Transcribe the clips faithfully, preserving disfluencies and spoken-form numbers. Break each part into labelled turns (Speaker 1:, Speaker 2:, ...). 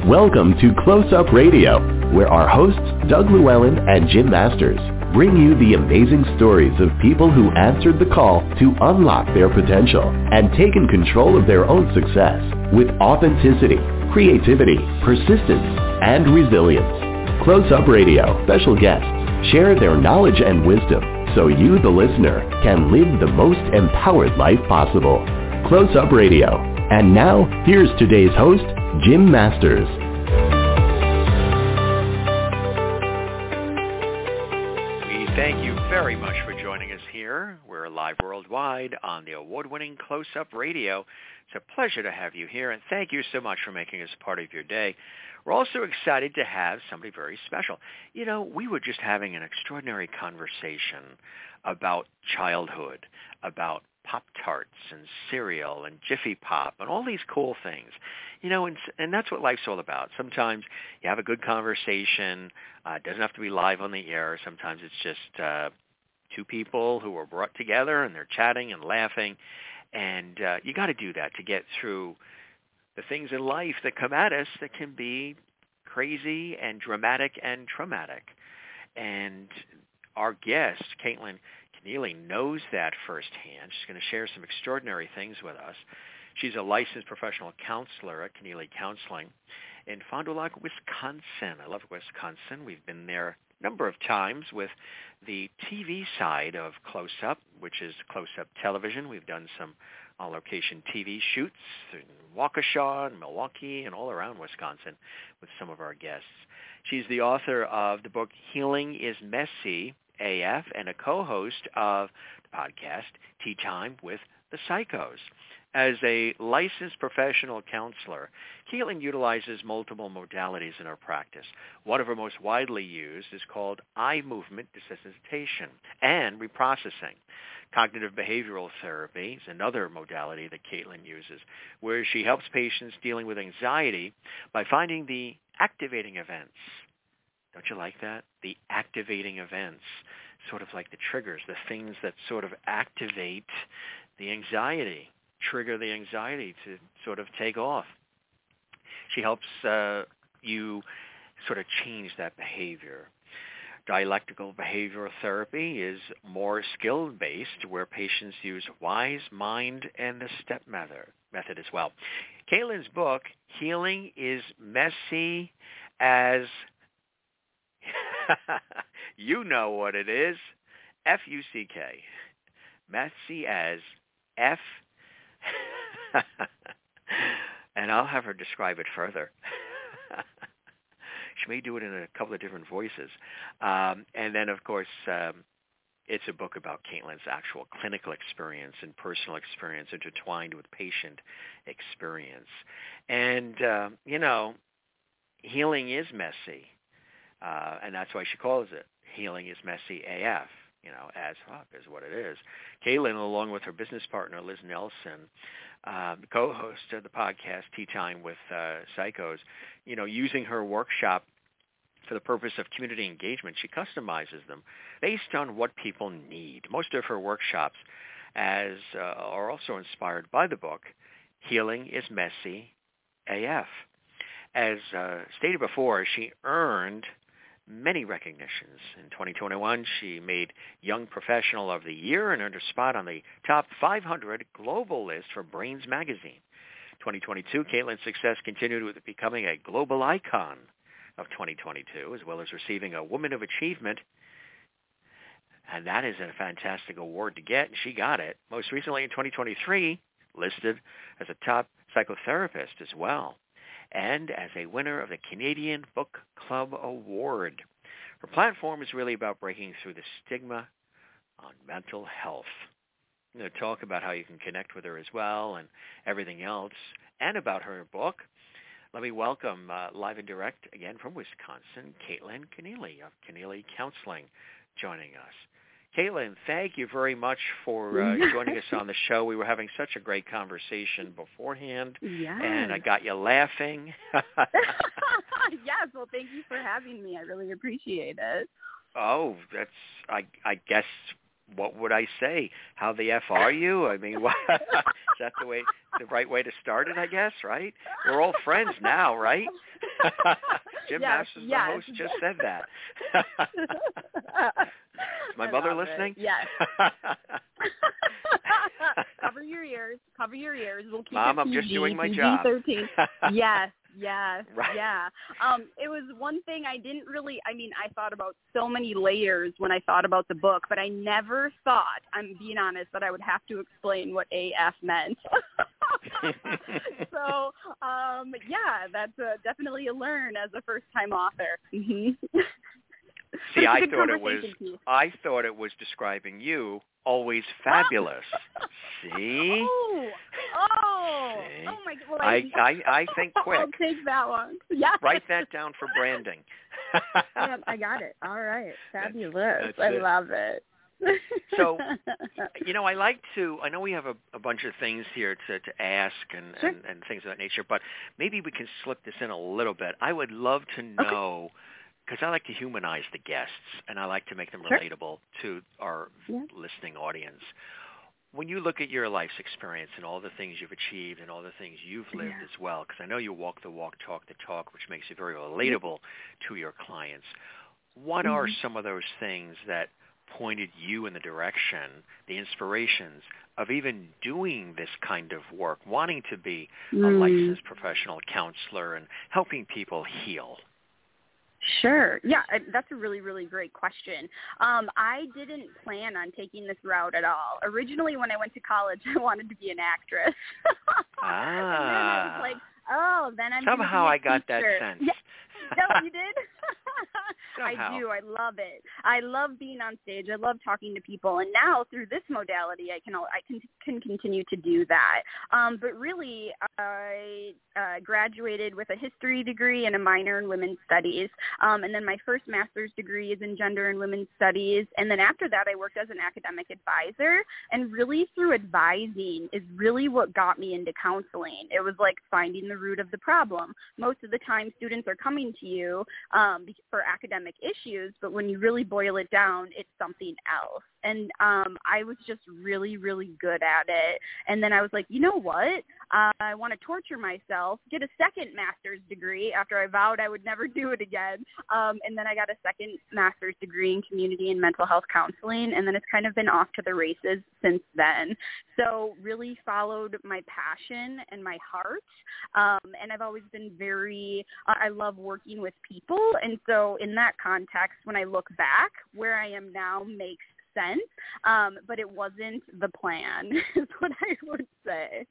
Speaker 1: Welcome to Close Up Radio, where our hosts, Doug Llewellyn and Jim Masters, bring you the amazing stories of people who answered the call to unlock their potential and taken control of their own success with authenticity, creativity, persistence, and resilience. Close Up Radio special guests share their knowledge and wisdom so you, the listener, can live the most empowered life possible. Close Up Radio. And now, here's today's host, Jim Masters.
Speaker 2: We thank you very much for joining us here. We're live worldwide on the award-winning Close Up Radio. It's a pleasure to have you here, and thank you so much for making us part of your day. We're also excited to have somebody very special. You know, we were just having an extraordinary conversation about childhood, about Pop-Tarts and cereal and Jiffy Pop and all these cool things. You know, and, and that's what life's all about. Sometimes you have a good conversation. Uh, it doesn't have to be live on the air. Sometimes it's just uh, two people who are brought together and they're chatting and laughing. And uh, you got to do that to get through the things in life that come at us that can be crazy and dramatic and traumatic. And our guest, Caitlin Keneally, knows that firsthand. She's going to share some extraordinary things with us. She's a licensed professional counselor at Keneally Counseling in Fond du Lac, Wisconsin. I love Wisconsin. We've been there a number of times with the T V side of Close Up, which is Close Up Television. We've done some on-location T V shoots in Waukesha and Milwaukee and all around Wisconsin with some of our guests. She's the author of the book Healing is Messy, A F, and a co-host of the podcast Tea Time with the Psychos. As a licensed professional counselor, Caitlin utilizes multiple modalities in her practice. One of her most widely used is called eye movement desensitization and reprocessing. Cognitive behavioral therapy is another modality that Caitlin uses, where she helps patients dealing with anxiety by finding the activating events. Don't you like that? The activating events, sort of like the triggers, the things that sort of activate the anxiety, trigger the anxiety to sort of take off. She helps uh, you sort of change that behavior. Dialectical behavioral therapy is more skill-based, where patients use WISE, MIND, and the STEP method, method as well. Caitlin's book, Healing is Messy as... you know what it is, F U C K. Messy as F... and I'll have her describe it further. She may do it in a couple of different voices. Um, and then, of course, um, it's a book about Caitlin's actual clinical experience and personal experience intertwined with patient experience. And, uh, you know, healing is messy. Uh, and that's why she calls it Healing is Messy A F. You know, as fuck is what it is. Caitlin, along with her business partner, Liz Nelson, uh, co-host of the podcast Tea Time with uh, Psychos, you know, using her workshop for the purpose of community engagement, she customizes them based on what people need. Most of her workshops as uh, are also inspired by the book, Healing is Messy A F. As uh, stated before, she earned many recognitions. In twenty twenty-one, she made Young Professional of the Year and earned a spot on the top five hundred global list for Brains Magazine. twenty twenty-two, Caitlin's success continued with becoming a global icon of twenty twenty-two, as well as receiving a Woman of Achievement. And that is a fantastic award to get, and she got it. Most recently in twenty twenty-three, listed as a top psychotherapist as well, and as a winner of the Canadian Book Club Award. Her platform is really about breaking through the stigma on mental health. I'm going to talk about how you can connect with her as well and everything else, and about her book. Let me welcome uh, live and direct again from Wisconsin, Caitlin Keneally of Keneally Counseling joining us. Caitlin, thank you very much for uh, joining us on the show. We were having such a great conversation beforehand,
Speaker 3: yes.
Speaker 2: and I got you laughing.
Speaker 3: Yes, well, thank you for having me. I really appreciate it.
Speaker 2: Oh, that's, I, I guess what would I say? How the F are you? I mean, what, is that the way, the right way to start it, I guess, right? We're all friends now, right? Jim
Speaker 3: yes,
Speaker 2: Masters,
Speaker 3: yes.
Speaker 2: the host, just said that. Is my
Speaker 3: I
Speaker 2: mother
Speaker 3: love
Speaker 2: listening?
Speaker 3: It. Yes. Cover your ears. Cover your ears. We'll keep
Speaker 2: Mom,
Speaker 3: it
Speaker 2: I'm
Speaker 3: P G,
Speaker 2: just doing my
Speaker 3: P G
Speaker 2: job.
Speaker 3: thirteen. Yes. Yes,
Speaker 2: right.
Speaker 3: yeah. Um, it was one thing I didn't really, I mean, I thought about so many layers when I thought about the book, but I never thought, I'm being honest, that I would have to explain what A F meant. so, um, yeah, that's a, definitely a learn as a first-time author. Mm-hmm.
Speaker 2: See, I thought it was, piece. I thought it was describing you, always fabulous. See?
Speaker 3: Oh, oh,
Speaker 2: See?
Speaker 3: oh my God. Well,
Speaker 2: I, I, I think quick.
Speaker 3: I'll take that one. Yeah.
Speaker 2: Write that down for branding.
Speaker 3: Yeah, I got it. All right. Fabulous.
Speaker 2: That's, that's
Speaker 3: I
Speaker 2: it.
Speaker 3: love it.
Speaker 2: So, you know, I like to, I know we have a, a bunch of things here to, to ask and,
Speaker 3: sure.
Speaker 2: and, and things of that nature, but maybe we can slip this in a little bit. I would love to know, because okay. I like to humanize the guests, and I like to make them
Speaker 3: sure.
Speaker 2: relatable to our
Speaker 3: yeah.
Speaker 2: listening audience. When you look at your life's experience and all the things you've achieved and all the things you've lived
Speaker 3: yeah.
Speaker 2: as well, because I know you walk the walk, talk the talk, which makes you very relatable yeah. to your clients, what mm-hmm. are some of those things that pointed you in the direction, the inspirations of even doing this kind of work, wanting to be
Speaker 3: mm.
Speaker 2: a licensed professional counselor and helping people heal?
Speaker 3: Sure. Yeah, that's a really, really great question. Um, I didn't plan on taking this route at all. Originally, when I went to college, I wanted to be an actress.
Speaker 2: Ah.
Speaker 3: And then I was like, oh, then I'm
Speaker 2: Somehow
Speaker 3: I
Speaker 2: got that sense.
Speaker 3: Yeah. No, you did?
Speaker 2: Somehow.
Speaker 3: I do. I love it. I love being on stage. I love talking to people. And now through this modality, I can I can, can continue to do that. Um, but really, I uh, graduated with a history degree and a minor in women's studies. Um, and then my first master's degree is in gender and women's studies. And then after that, I worked as an academic advisor. And really through advising is really what got me into counseling. It was like finding the root of the problem. Most of the time, students are coming to you um, for academic issues, but when you really boil it down, it's something else. And um, I was just really, really good at it. And then I was like, you know what? Uh, I want to torture myself, get a second master's degree after I vowed I would never do it again. Um, and then I got a second master's degree in community and mental health counseling. And then it's kind of been off to the races since then. So really followed my passion and my heart. Um, and I've always been very, uh, I love working with people. And so in that context, when I look back, where I am now makes sense, um, but it wasn't the plan, is what I would say.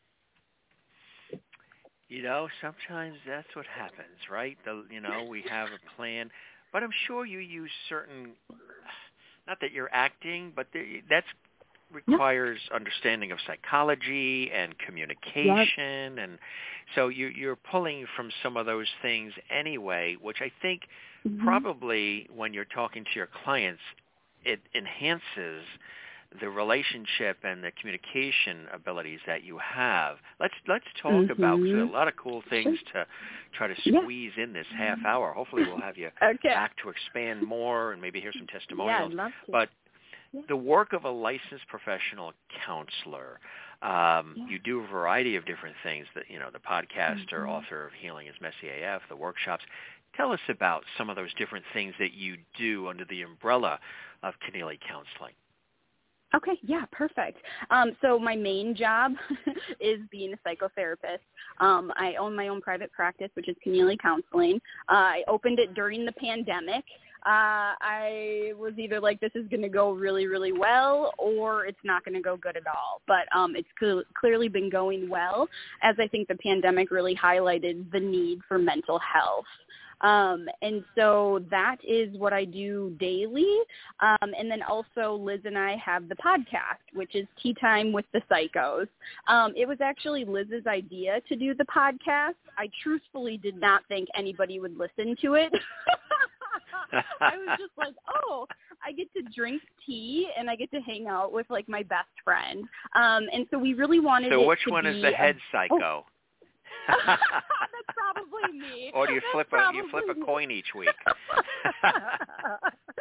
Speaker 2: You know, sometimes that's what happens, right? The, you know, we have a plan, but I'm sure you use certain, not that you're acting, but the, that's requires yep. understanding of psychology and communication, yep. and so you, you're pulling from some of those things anyway, which I think mm-hmm. probably when you're talking to your clients, it enhances the relationship and the communication abilities that you have. Let's let's talk mm-hmm. about, because there are a lot of cool things sure. to try to squeeze yeah. in this half hour. Hopefully we'll have you
Speaker 3: okay.
Speaker 2: back to expand more and maybe hear some testimonials.
Speaker 3: Yeah, I'd love to.
Speaker 2: But
Speaker 3: yeah.
Speaker 2: the work of a licensed professional counselor, um,
Speaker 3: yeah.
Speaker 2: you do a variety of different things. That you know, the podcaster,
Speaker 3: mm-hmm.
Speaker 2: author of Healing is Messy A F, the workshops. Tell us about some of those different things that you do under the umbrella of Keneally Counseling.
Speaker 3: Okay, yeah, perfect. Um, so my main job is being a psychotherapist. Um, I own my own private practice, which is Keneally Counseling. Uh, I opened it during the pandemic. Uh, I was either like, this is going to go really, really well, or it's not going to go good at all. But um, it's cl- clearly been going well, as I think the pandemic really highlighted the need for mental health. Um, and so that is what I do daily. Um, and then also Liz and I have the podcast, which is Tea Time with the Psychos. Um, it was actually Liz's idea to do the podcast. I truthfully did not think anybody would listen to it. I was just like, oh, I get to drink tea and I get to hang out with like my best friend. Um, and so we really wanted
Speaker 2: so
Speaker 3: it
Speaker 2: which
Speaker 3: to
Speaker 2: one
Speaker 3: be
Speaker 2: is the head
Speaker 3: a,
Speaker 2: psycho?
Speaker 3: Oh. That's probably me.
Speaker 2: Or do you flip
Speaker 3: That's
Speaker 2: a you flip a
Speaker 3: me.
Speaker 2: coin each week?
Speaker 3: I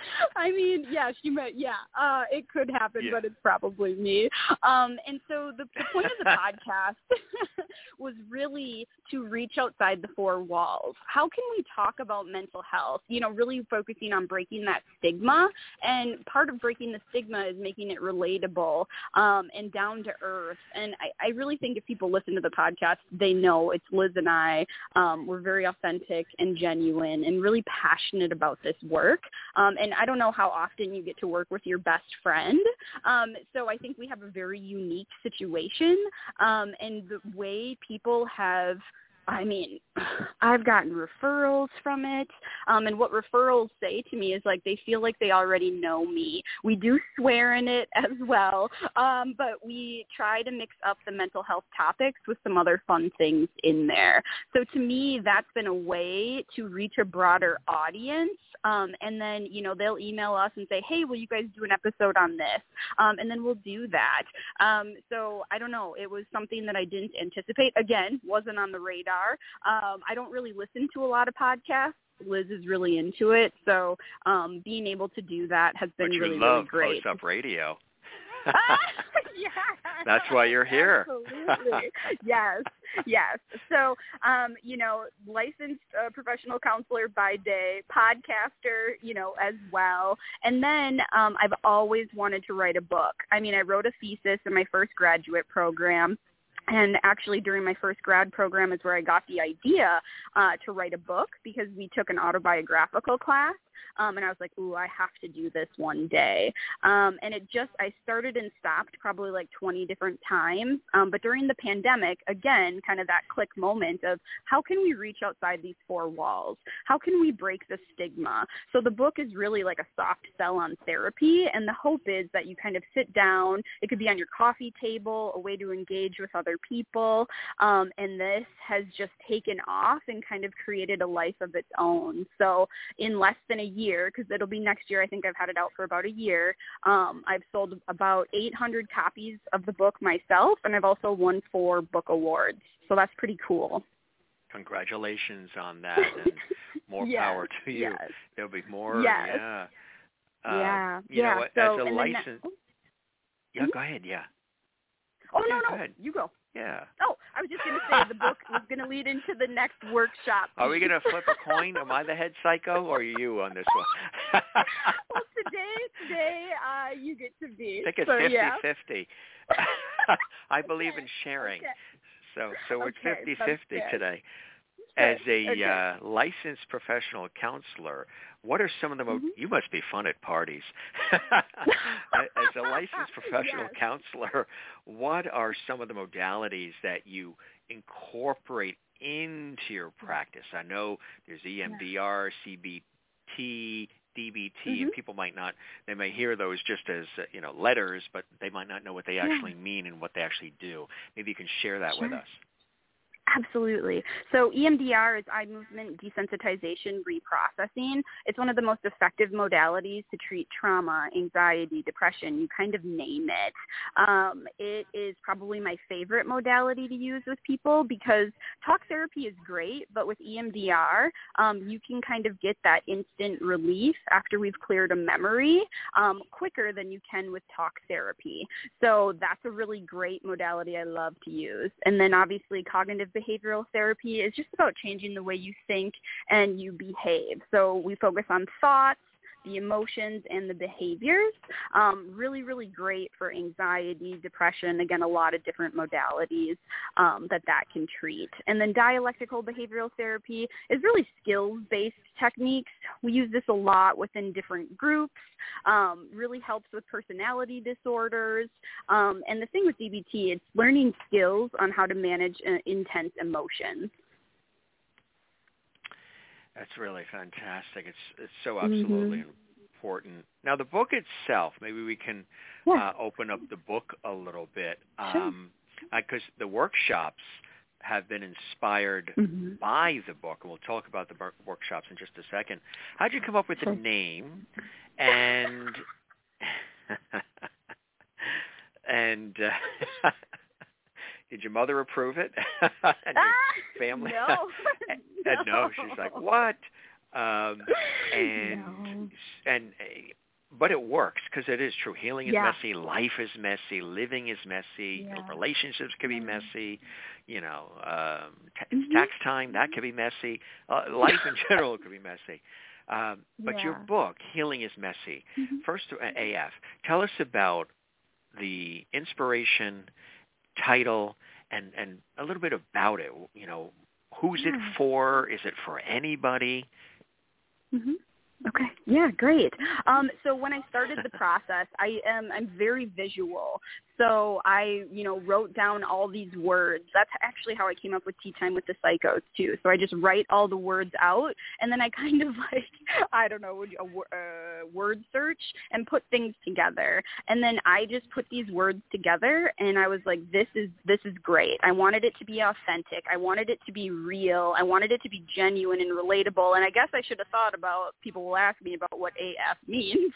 Speaker 3: I mean, yeah, she meant, yeah, uh, it could happen,
Speaker 2: Yeah.
Speaker 3: but it's probably me. Um, and so the, the point of the podcast was really to reach outside the four walls. How can we talk about mental health? You know, really focusing on breaking that stigma. And part of breaking the stigma is making it relatable um, and down to earth. And I, I really think if people listen to the podcast, they know it's Liz and I. Um, we're very authentic and genuine and really passionate about this work. Um, and I don't know how often you get to work with your best friend. Um, so I think we have a very unique situation. Um, and the way people have, I mean, I've gotten referrals from it, um, and what referrals say to me is like they feel like they already know me. We do swear in it as well, um, but we try to mix up the mental health topics with some other fun things in there. So to me, that's been a way to reach a broader audience, um, and then, you know, they'll email us and say, hey, will you guys do an episode on this? Um, and then we'll do that. Um, so I don't know. It was something that I didn't anticipate. Again, wasn't on the radar. Um, I don't really listen to a lot of podcasts. Liz is really into it, so um, being able to do that has been
Speaker 2: but you
Speaker 3: really,
Speaker 2: love
Speaker 3: really great.
Speaker 2: Close Up Radio.
Speaker 3: Yeah.
Speaker 2: That's why you're here.
Speaker 3: Absolutely. Yes, yes. So, um, you know, licensed uh, professional counselor by day, podcaster, you know, as well. And then um, I've always wanted to write a book. I mean, I wrote a thesis in my first graduate program. And actually during my first grad program is where I got the idea uh, to write a book because we took an autobiographical class. Um, and I was like, ooh, I have to do this one day. Um, and it just, I started and stopped probably like twenty different times. Um, but during the pandemic, again, kind of that click moment of how can we reach outside these four walls? How can we break the stigma? So the book is really like a soft sell on therapy. And the hope is that you kind of sit down. It could be on your coffee table, a way to engage with other people. Um, and this has just taken off and kind of created a life of its own. So in less than a year, because it'll be next year. I think I've had it out for about a year. Um, I've sold about eight hundred copies of the book myself, and I've also won four book awards. So that's pretty cool.
Speaker 2: Congratulations on that, and more
Speaker 3: yes,
Speaker 2: power to you.
Speaker 3: Yes.
Speaker 2: There'll be more.
Speaker 3: Yes.
Speaker 2: Yeah. Uh,
Speaker 3: yeah.
Speaker 2: You
Speaker 3: yeah.
Speaker 2: know, as
Speaker 3: so,
Speaker 2: a license.
Speaker 3: That,
Speaker 2: yeah,
Speaker 3: mm-hmm.
Speaker 2: Go ahead. Yeah.
Speaker 3: Oh,
Speaker 2: yeah,
Speaker 3: no,
Speaker 2: go
Speaker 3: no.
Speaker 2: ahead.
Speaker 3: You go.
Speaker 2: Yeah.
Speaker 3: Oh, I was just going to say the book was going to lead into the next workshop.
Speaker 2: Are we going to flip a coin? Am I the head psycho, or are you on this one?
Speaker 3: Well, today, today, uh, you get to be.
Speaker 2: I think it's
Speaker 3: so,
Speaker 2: fifty-fifty.
Speaker 3: yeah.
Speaker 2: I believe
Speaker 3: okay.
Speaker 2: in sharing.
Speaker 3: Okay.
Speaker 2: So so it's
Speaker 3: okay,
Speaker 2: fifty-fifty today.
Speaker 3: Okay.
Speaker 2: As a
Speaker 3: okay.
Speaker 2: uh, licensed professional counselor, what are some of the most,
Speaker 3: mm-hmm.
Speaker 2: you must be fun at parties. As a licensed professional
Speaker 3: yes.
Speaker 2: counselor, what are some of the modalities that you incorporate into your practice? I know there's E M D R, C B T, D B T,
Speaker 3: mm-hmm.
Speaker 2: and people might not, they may hear those just as, uh, you know, letters, but they might not know what they actually
Speaker 3: yeah.
Speaker 2: mean and what they actually do. Maybe you can share that
Speaker 3: sure.
Speaker 2: with us.
Speaker 3: Absolutely. So E M D R is eye movement desensitization reprocessing. It's one of the most effective modalities to treat trauma, anxiety, depression, you kind of name it. Um, it is probably my favorite modality to use with people because talk therapy is great, but with E M D R, um, you can kind of get that instant relief after we've cleared a memory um, quicker than you can with talk therapy. So that's a really great modality I love to use. And then obviously cognitive behavioral therapy is just about changing the way you think and you behave. So we focus on thoughts, the emotions, and the behaviors. Um, really, really great for anxiety, depression, again, a lot of different modalities um, that that can treat. And then dialectical behavioral therapy is really skills-based techniques. We use this a lot within different groups. Um, really helps with personality disorders. Um, and the thing with D B T, it's learning skills on how to manage uh, intense emotions.
Speaker 2: That's really fantastic. It's it's so absolutely mm-hmm. important. Now, the book itself, maybe we can yeah. uh, open up the book a little bit, because um,
Speaker 3: sure.
Speaker 2: the workshops have been inspired mm-hmm. by the book, and we'll talk about the workshops in just a second. How'd you come up with the name? And and uh, did your mother approve it? And your family?
Speaker 3: No.
Speaker 2: and, and no, she's like, what? Um, and
Speaker 3: no.
Speaker 2: and uh, but it works because it is true. Healing is
Speaker 3: Yeah.
Speaker 2: messy. Life is messy. Living is messy.
Speaker 3: Yeah.
Speaker 2: Relationships can be messy. You know, um, ta-
Speaker 3: Mhm.
Speaker 2: tax time, that could be messy. Uh, life in general could be messy. Um, but your
Speaker 3: Yeah.
Speaker 2: book, Healing is Messy,
Speaker 3: Mhm.
Speaker 2: first uh, A F, tell us about the inspiration, title, and, and a little bit about it. You know, who's
Speaker 3: Yeah.
Speaker 2: it for? Is it for anybody?
Speaker 3: Mm-hmm. Okay. Yeah, great. Um, so when I started the process, I am I'm very visual. So I, you know, wrote down all these words. That's actually how I came up with Tea Time with the Psychos too. So I just write all the words out, and then I kind of like, I don't know, a, a word search and put things together. And then I just put these words together, and I was like, this is this is great. I wanted it to be authentic. I wanted it to be real. I wanted it to be genuine and relatable. And I guess I should have thought about, people will ask me about what A F means.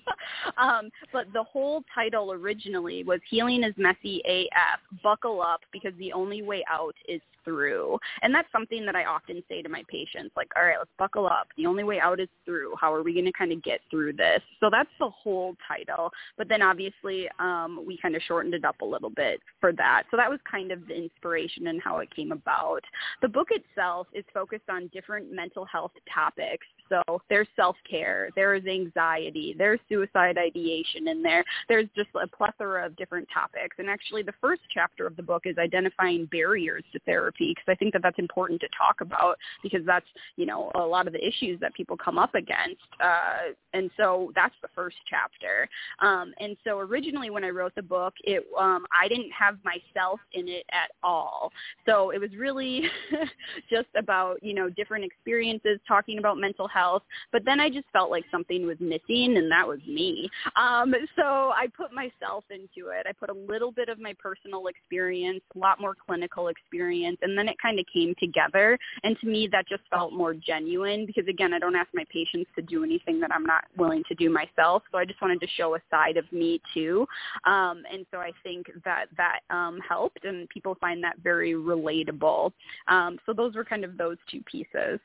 Speaker 3: um, but the whole title originally was Healing is Messy A F. Buckle up, because the only way out is through. And that's something that I often say to my patients, like, all right, let's buckle up. The only way out is through. How are we going to kind of get through this? So that's the whole title. But then obviously um, we kind of shortened it up a little bit for that. So that was kind of the inspiration and how it came about. The book itself is focused on different mental health topics. So there's self-care, there's anxiety, there's suicide ideation in there. There's just a plethora of different topics. And actually the first chapter of the book is identifying barriers to therapy, because I think that that's important to talk about, because that's, you know, a lot of the issues that people come up against. Uh, and so that's the first chapter. Um, and so originally when I wrote the book, it um, I didn't have myself in it at all. So it was really just about, you know, different experiences, talking about mental health. But then I just felt like something was missing, and that was me. Um, so I put myself into it. I put a little bit of my personal experience, a lot more clinical experience, and then it kind of came together. And to me, that just felt more genuine, because, again, I don't ask my patients to do anything that I'm not willing to do myself. So I just wanted to show a side of me, too. Um, and so I think that that um, helped, and people find that very relatable. Um, so those were kind of those two pieces.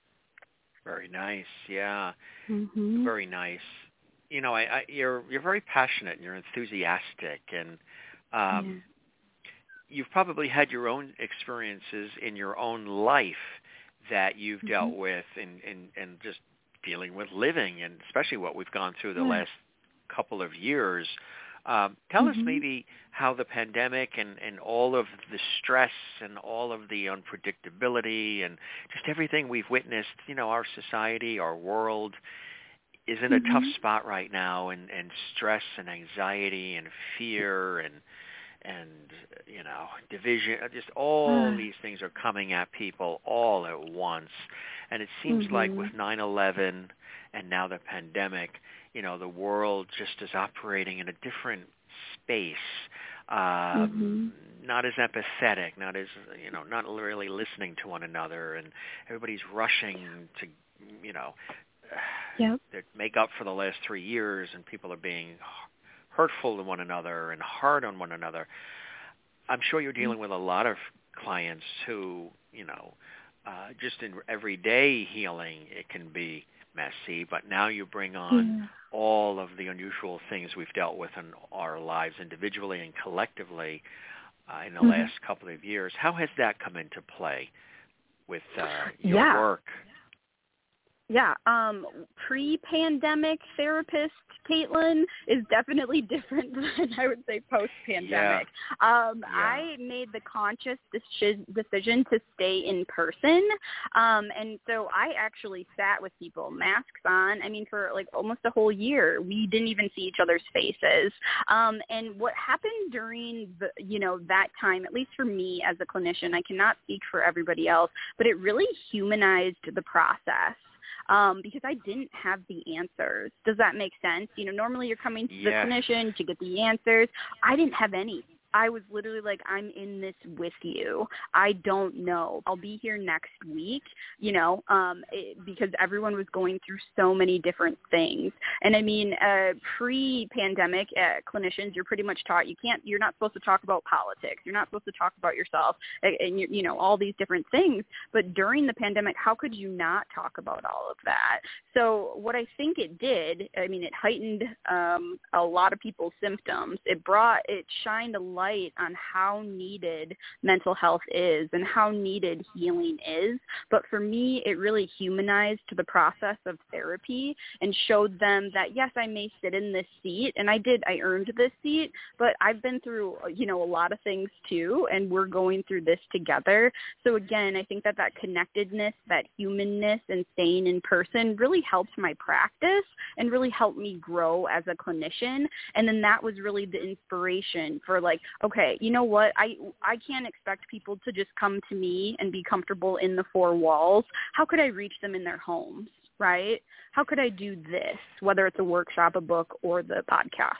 Speaker 2: Very nice. Yeah.
Speaker 3: Mm-hmm.
Speaker 2: Very nice. You know, I, I, you're you're very passionate and you're enthusiastic, and um, yeah. you've probably had your own experiences in your own life that you've mm-hmm. dealt with, and and and just dealing with living, and especially what we've gone through the yeah. last couple of years. Um, tell mm-hmm. us maybe how the pandemic and, and all of the stress and all of the unpredictability and just everything we've witnessed, you know, our society, our world is in mm-hmm. a tough spot right now, and, and stress and anxiety and fear and, and you know, division, just all uh. these things are coming at people all at once. And it seems mm-hmm. like with nine eleven and now the pandemic, you know, the world just is operating in a different space, um, mm-hmm. not as empathetic, not as, you know, not really listening to one another, and everybody's rushing to, you know, yep. to make up for the last three years, and people are being hurtful to one another and hard on one another. I'm sure you're dealing with a lot of clients who, you know, uh, just in everyday healing, it can be messy, but now you bring on yeah. all of the unusual things we've dealt with in our lives individually and collectively uh, in the mm-hmm. last couple of years. How has that come into play with uh, your
Speaker 3: yeah.
Speaker 2: work?
Speaker 3: Yeah, um, pre-pandemic therapist Caitlin is definitely different than I would say post-pandemic. Yeah. Um, yeah. I made the conscious decision to stay in person, um, and so I actually sat with people, masks on, I mean, for like almost a whole year. We didn't even see each other's faces. Um, and what happened during the, you know, that time, at least for me as a clinician, I cannot speak for everybody else, but it really humanized the process. Um, because I didn't have the answers. Does that make sense? You know, normally you're coming to
Speaker 2: yeah.
Speaker 3: the clinician to get the answers. I didn't have any. I was literally like, I'm in this with you. I don't know. I'll be here next week, you know, um, it, because everyone was going through so many different things. And I mean, uh, pre-pandemic, uh, clinicians, you're pretty much taught you can't, you're not supposed to talk about politics. You're not supposed to talk about yourself and, and you, you know, all these different things. But during the pandemic, how could you not talk about all of that? So what I think it did, I mean, it heightened um, a lot of people's symptoms. It brought, it shined a light on how needed mental health is and how needed healing is. But for me, it really humanized the process of therapy and showed them that, yes, I may sit in this seat, and I did, I earned this seat, but I've been through, you know, a lot of things too, and we're going through this together. So again, I think that that connectedness, that humanness, and staying in person really helped my practice and really helped me grow as a clinician. And then that was really the inspiration for like, okay, you know what, I I can't expect people to just come to me and be comfortable in the four walls. How could I reach them in their homes, right? How could I do this, whether it's a workshop, a book, or the podcast?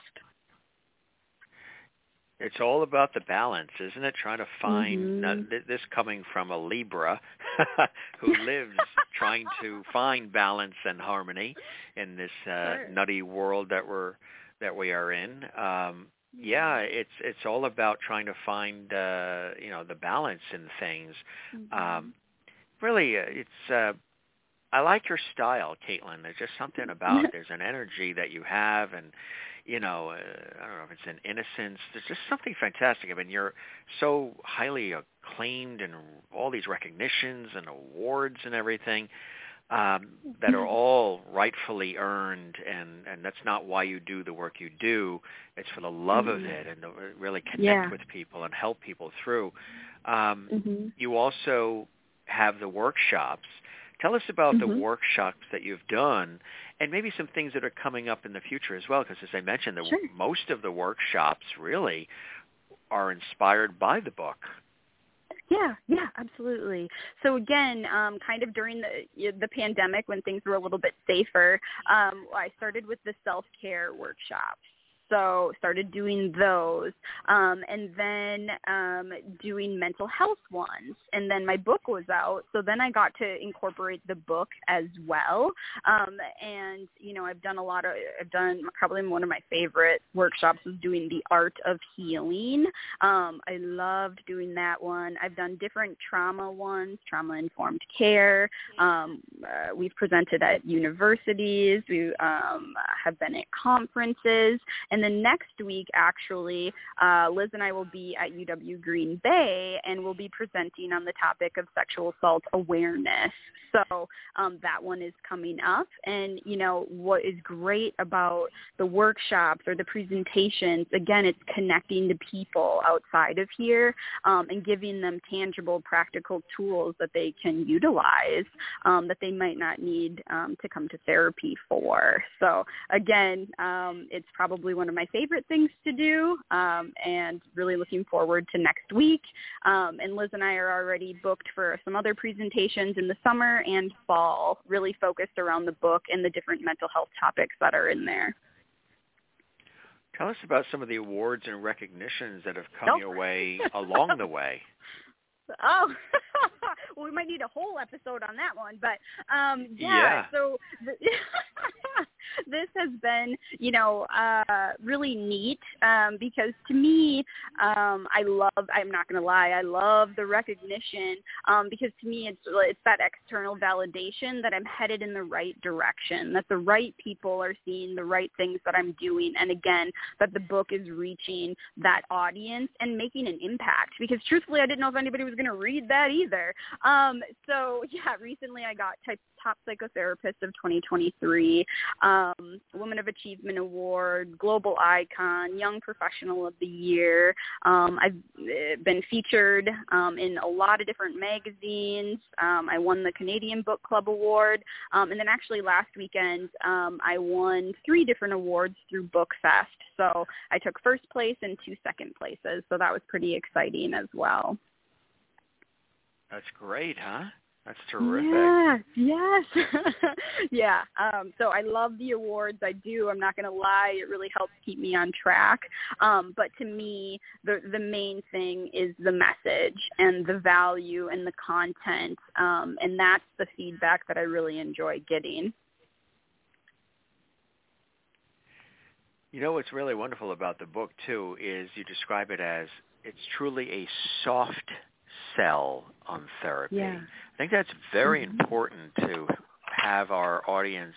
Speaker 2: It's all about the balance, isn't it? Trying to find,
Speaker 3: Mm-hmm.
Speaker 2: uh, this coming from a Libra who lives trying to find balance and harmony in this uh,
Speaker 3: Sure.
Speaker 2: nutty world that we're that we are in. Um, yeah, it's it's all about trying to find uh, you know the balance in things.
Speaker 3: Mm-hmm.
Speaker 2: Um, really, uh, it's. Uh, I like your style, Caitlin. There's just something about it. There's an energy that you have, and you know, uh, I don't know if it's an innocence. There's just something fantastic. I mean, you're so highly acclaimed and all these recognitions and awards and everything um, that are all rightfully earned, and, and that's not why you do the work you do. It's for the love
Speaker 3: Mm-hmm.
Speaker 2: of it and to really connect
Speaker 3: Yeah.
Speaker 2: with people and help people through. Um,
Speaker 3: Mm-hmm.
Speaker 2: you also have the workshops. Tell us about
Speaker 3: Mm-hmm.
Speaker 2: the workshops that you've done and maybe some things that are coming up in the future as well, because as I mentioned, the,
Speaker 3: Sure.
Speaker 2: most of the workshops really are inspired by the book.
Speaker 3: Yeah, yeah, absolutely. So again, um, kind of during the the pandemic when things were a little bit safer, um, I started with the self-care workshops. So started doing those, um, and then um, doing mental health ones. And then my book was out, so then I got to incorporate the book as well. Um, and you know, I've done a lot of, I've done probably one of my favorite workshops was doing the art of healing. Um, I loved doing that one. I've done different trauma ones, trauma-informed care. Um, uh, we've presented at universities. We um, have been at conferences. And then next week, actually, uh, Liz and I will be at U W Green Bay, and we'll be presenting on the topic of sexual assault awareness. So um, that one is coming up. And, you know, what is great about the workshops or the presentations, again, it's connecting to people outside of here um, and giving them tangible, practical tools that they can utilize um, that they might not need um, to come to therapy for. So, again, um, it's probably one of my favorite things to do, um, and really looking forward to next week. Um, and Liz and I are already booked for some other presentations in the summer and fall, really focused around the book and the different mental health topics that are in there.
Speaker 2: Tell us about some of the awards and recognitions that have come
Speaker 3: Nope.
Speaker 2: your way along the way.
Speaker 3: Oh, well, we might need a whole episode on that one, but um, yeah,
Speaker 2: Yeah.
Speaker 3: so th- this has been, you know, uh, really neat um, because to me, um, I love, I'm not going to lie, I love the recognition um, because to me it's, it's that external validation that I'm headed in the right direction, that the right people are seeing the right things that I'm doing, and again, that the book is reaching that audience and making an impact, because truthfully, I didn't know if anybody was going to read that either. Um, so yeah, recently I got type, Top Psychotherapist of twenty twenty-three, um, Woman of Achievement Award, Global Icon, Young Professional of the Year. Um, I've been featured um, in a lot of different magazines. Um, I won the Canadian Book Club Award. Um, and then actually last weekend, um, I won three different awards through BookFest. So I took first place and two second places. So that was pretty exciting as well.
Speaker 2: That's great, huh? That's terrific.
Speaker 3: Yeah, yes. yeah. Um, so I love the awards. I do. I'm not going to lie. It really helps keep me on track. Um, but to me, the the main thing is the message and the value and the content. Um, and that's the feedback that I really enjoy getting.
Speaker 2: You know what's really wonderful about the book, too, is you describe it as it's truly a soft sell on therapy.
Speaker 3: Yeah.
Speaker 2: I think that's very
Speaker 3: mm-hmm.
Speaker 2: important to have our audience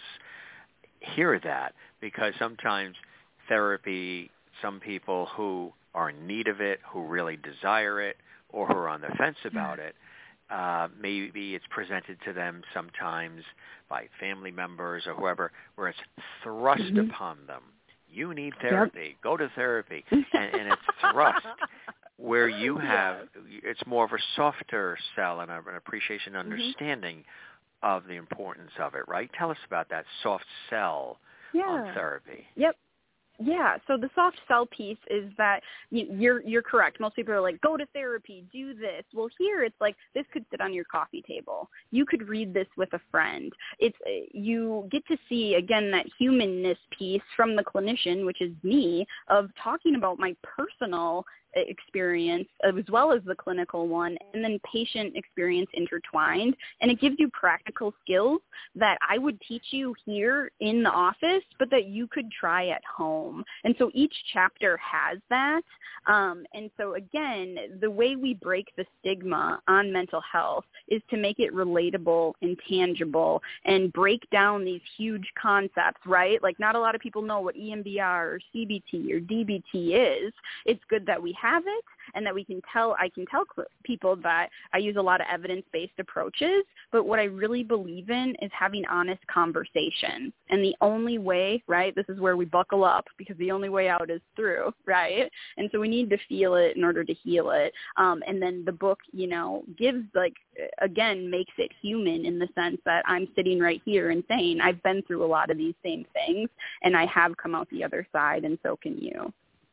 Speaker 2: hear that, because sometimes therapy, some people who are in need of it, who really desire it, or who are on the fence about it, uh, maybe it's presented to them sometimes by family members or whoever, where it's thrust mm-hmm. upon them. You need therapy. Yep. Go to therapy. And, and it's thrust. Where you have, yes. it's more of a softer sell and an appreciation, understanding mm-hmm. of the importance of it, right? Tell us about that soft sell
Speaker 3: yeah.
Speaker 2: on therapy.
Speaker 3: Yep. Yeah, so the soft sell piece is that you, you're you're correct. Most people are like, go to therapy, do this. Well, here it's like this could sit on your coffee table. You could read this with a friend. It's you get to see again that humanness piece from the clinician, which is me, of talking about my personal experience as well as the clinical one, and then patient experience intertwined. And it gives you practical skills that I would teach you here in the office, but that you could try at home. And so each chapter has that. Um, and so again, the way we break the stigma on mental health is to make it relatable and tangible and break down these huge concepts, right? Like not a lot of people know what E M D R or C B T or D B T is. It's good that we have it and that we can tell, I can tell cl- people that I use a lot of evidence-based approaches, but what I really believe in is having honest conversations. And the only way, right, this is where we buckle up because the only way out is through, right? And so we need to feel it in order to heal it. Um, and then the book, you know, gives like, again, makes it human in the sense that I'm sitting right here and saying I've been through a lot of these same things and I have come out the other side, and so can you.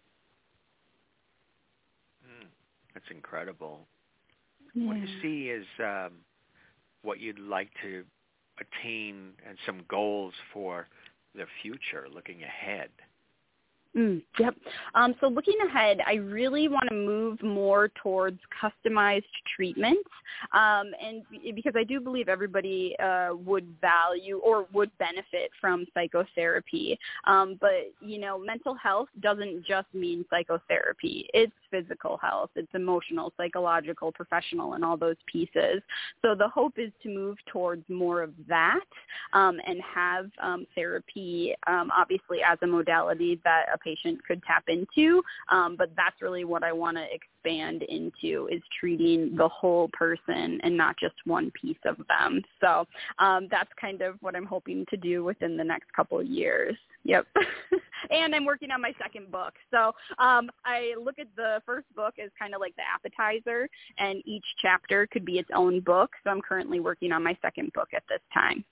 Speaker 2: That's incredible.
Speaker 3: Yeah.
Speaker 2: What do you see as um, what you'd like to attain and some goals for the future, looking ahead?
Speaker 3: Mm, yep. Um, so looking ahead, I really want to move more towards customized treatments, um, and because I do believe everybody uh, would value or would benefit from psychotherapy. Um, but, you know, mental health doesn't just mean psychotherapy. It's physical health. It's emotional, psychological, professional, and all those pieces. So the hope is to move towards more of that um, and have um, therapy, um, obviously, as a modality that a patient could tap into, um, but that's really what I want to expand into, is treating the whole person and not just one piece of them. So um, that's kind of what I'm hoping to do within the next couple of years. Yep. And I'm working on my second book. So um, I look at the first book as kind of like the appetizer, and each chapter could be its own book. So I'm currently working on my second book at this time.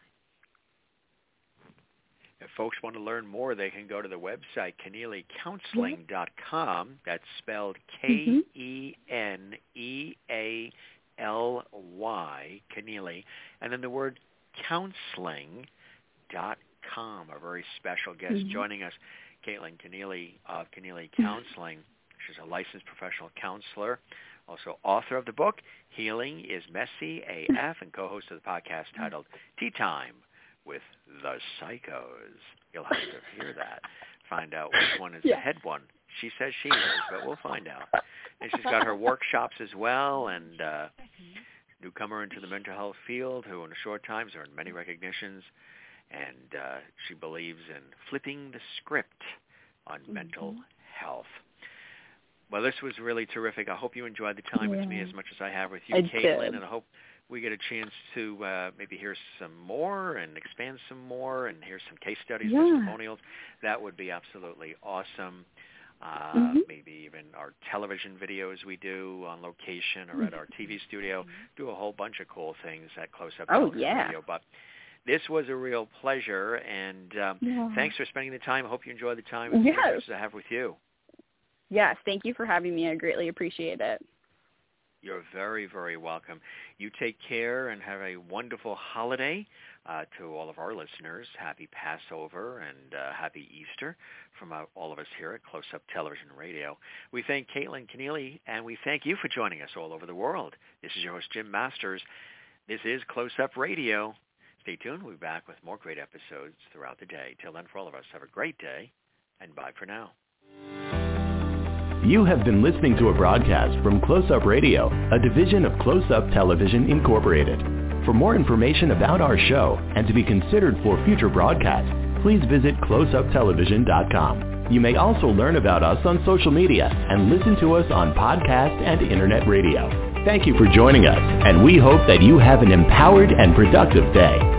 Speaker 2: If folks want to learn more, they can go to the website Keneally Counseling dot com. That's spelled K E N E A L Y, Keneally, and then the word counseling dot com. A very special guest mm-hmm. joining us, Caitlin Keneally of Keneally Counseling. She's a licensed professional counselor, also author of the book Healing is Messy A F, and co-host of the podcast titled Tea Time with the Psychos. You'll have to hear that. Find out which one is yeah. the head one. She says she is, but we'll find out. And she's got her workshops as well, and uh, newcomer into the mental health field who in a short time has earned many recognitions, and uh, she believes in flipping the script on mm-hmm. mental health. Well, this was really terrific. I hope you enjoyed the time yeah. with me as much as I have with you,
Speaker 3: I
Speaker 2: Caitlin,
Speaker 3: did.
Speaker 2: and I hope we get a chance to uh, maybe hear some more and expand some more and hear some case studies,
Speaker 3: yeah.
Speaker 2: testimonials. That would be absolutely awesome. Uh, mm-hmm. Maybe even our television videos we do on location or at our T V studio. Do a whole bunch of cool things at Close Up
Speaker 3: oh, yeah.
Speaker 2: Radio. But this was a real pleasure, and um,
Speaker 3: yeah.
Speaker 2: thanks for spending the time. I hope you enjoyed the time as
Speaker 3: yes.
Speaker 2: much as I have with you.
Speaker 3: Yes, thank you for having me. I greatly appreciate it.
Speaker 2: You're very, very welcome. You take care and have a wonderful holiday. Uh, to all of our listeners, happy Passover and uh, happy Easter from uh, all of us here at Close Up Television and Radio. We thank Caitlin Keneally, and we thank you for joining us all over the world. This is your host, Jim Masters. This is Close Up Radio. Stay tuned. We'll be back with more great episodes throughout the day. Till then, for all of us, have a great day, and bye for now.
Speaker 1: You have been listening to a broadcast from Close Up Radio, a division of Close Up Television Incorporated. For more information about our show and to be considered for future broadcasts, please visit close up television dot com. You may also learn about us on social media and listen to us on podcast and internet radio. Thank you for joining us, and we hope that you have an empowered and productive day.